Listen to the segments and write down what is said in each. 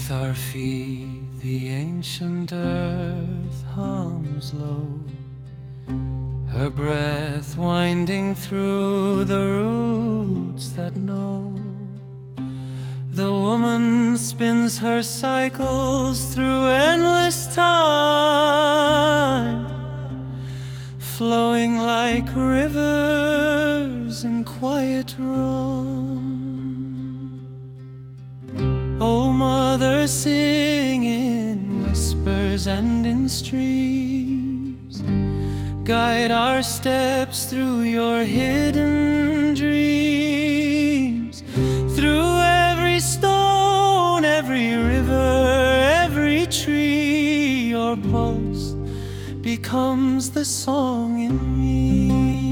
Beneath our feet the ancient earth hums low, her breath winding through the roots that know. The woman spins her cycles through endless time, flowing like rivers in quiet run. O Mother, sing in whispers and in streams, guide our steps through your hidden dreams. Through every stone, every river, every tree, your pulse becomes the song in me.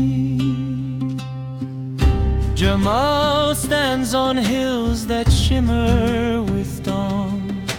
Jamal stands on hills that shimmer with dawn.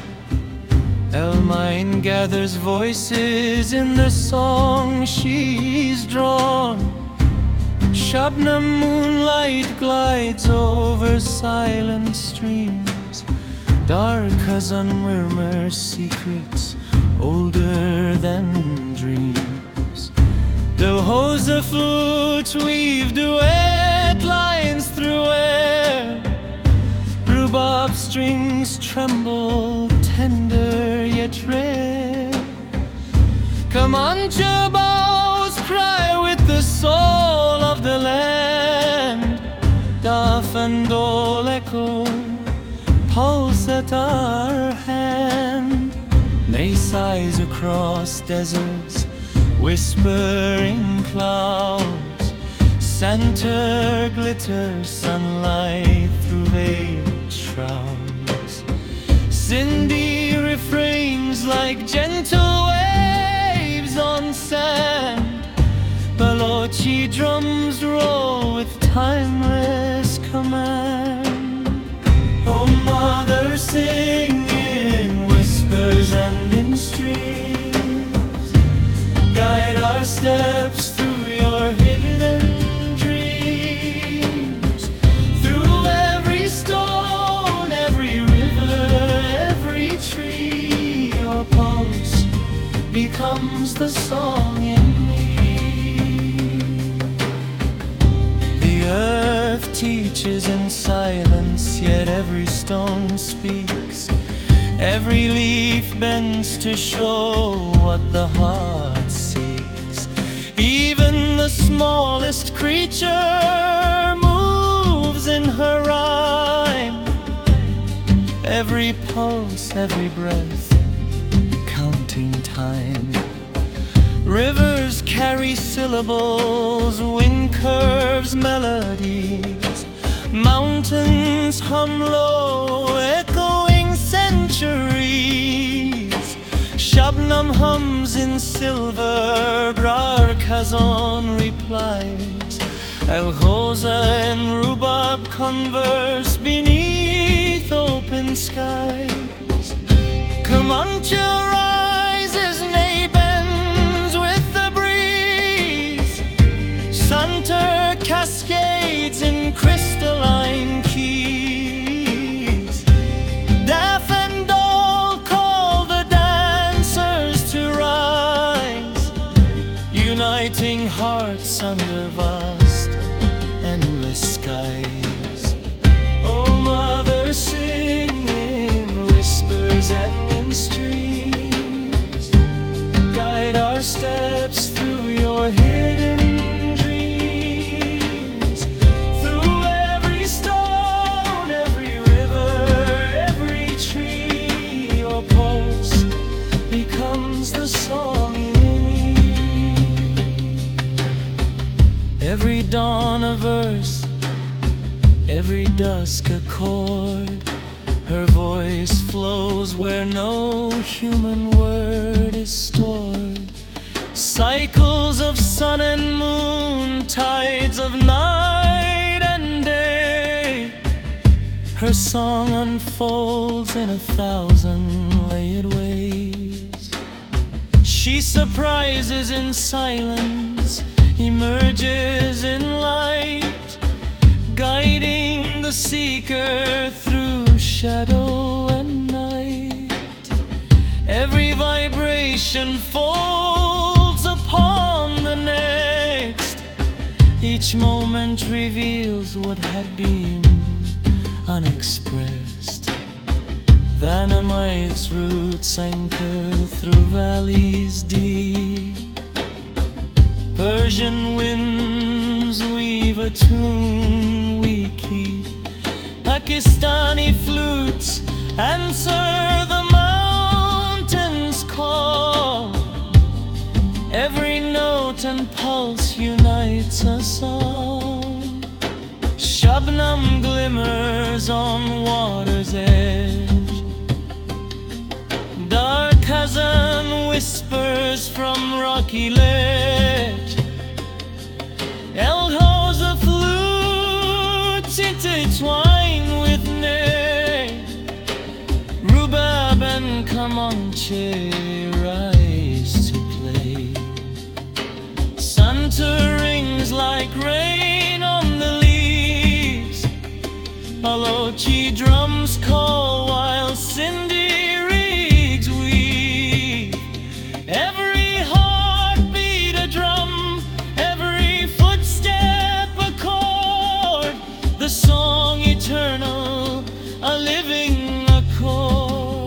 Elmine gathers voices in the song she's drawn. Shabnam moonlight glides over silent streams. Dark Khazan murmurs secrets older than dreams. Dilhoza flutes weave duet lines through air. Rhubarb strings tremble, tender yet rare. Kamancha bows cry with the soul of the land. Daf and dole echo pulse at our hand. They sighs across deserts, whispering clouds. Center glitters, sunlight through veiled shrouds. Sindhi refrains like gentle waves on sand. Balochi drums roll with timeless command. O Mother, sing in whispers and in streams, guide our steps through your hidden dreams. Through every stone, every river, every tree, your pulse becomes the song in me. The earth teaches in silence, yet every stone speaks. Every leaf bends to show what the heart seeks. Even the smallest creature moves in her rhyme. Every pulse, every breath, counting time. Rivers carry syllables, wind curves melodies. Mountains hum low, echoing centuries. Shabnam hums in silver, Brar Khazan replies. Alghoza and Rhubarb converse beneath open skies. Kamancha rises, Ney bends with the breeze. Santur cascades in crystalline keys. Daf and dole call the dancers to rise, uniting hearts under vast, endless skies. O Mother, sing in whispers and in streams, guide our steps through your hidden dreams. Through every stone, every river, every tree, your pulse becomes the song in me. Every dawn a verse, every dusk a chord. Her voice flows where no human word is stored. Cycles of sun and moon, tides of night and day. Her song unfolds in 1,000 layered ways. She surprises in silence, emerges in light, guiding the seeker through shadow and night. vibration folds upon the next. Each moment reveals what had been unexpressed. Dynamite's roots anchor through valleys deep. Persian winds weave a tune we keep. Pakistani flutes answer the mountains' call. Every note and pulse unites a song. Shabnam glimmers on water's edge. Dark Khazan whispers from rocky ledge. Eldhos of flutes intertwine with ney. Rubab and Kamanche rise to play. Santa rings like rain on the leaves. Alochi drums call while Cindy rigs weave. Every heartbeat a drum, every footstep a chord. The song eternal, a living accord.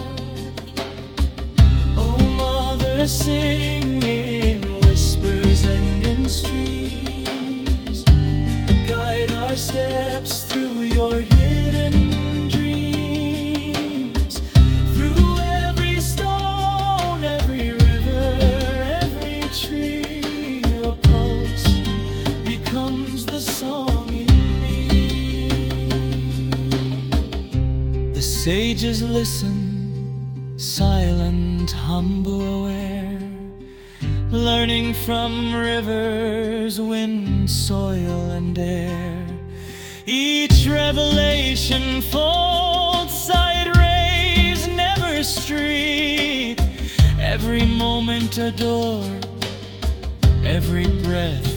Oh, Mother, sing in whispers and in streams. Guide our steps through your hidden dreams. Through every stone, every river, every tree, a pulse becomes the song in me. The sages listen, silent, humble, aware, learning from rivers, wind, soil, and air. Each revelation folds side rays, never streak. Every moment a door, every breath